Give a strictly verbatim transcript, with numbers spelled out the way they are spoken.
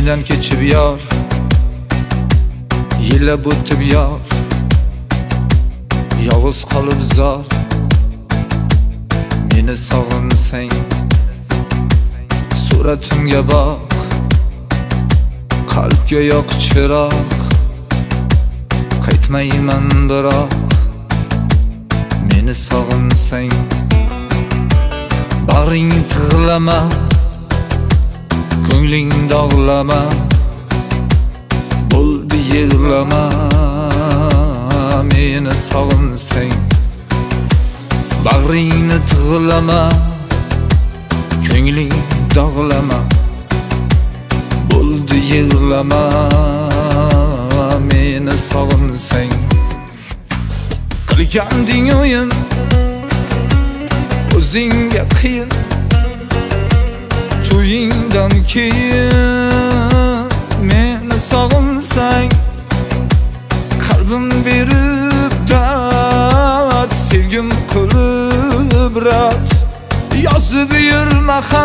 Ko'nglimdan kechib yor, yillab o'tib yor, yolg'iz qolib zor. Meni sog'insang suratimga boq, qalbga yoq chiroq. Qaytmayman biroq, meni sog'insang bag'ring tig'lama, ko'ngling dog'lama, bo'ldi yig'lama. Meni sog'insang bag'ringni tig'lama, ko'ngling dog'lama, bo'ldi yig'lama. Meni sog'insang qilganding o'yin, o'zingga qiyin. To'yingdan keyin meni sog'insang, qalbim berib dard, sevgim qilib rat. Yozib yurma ham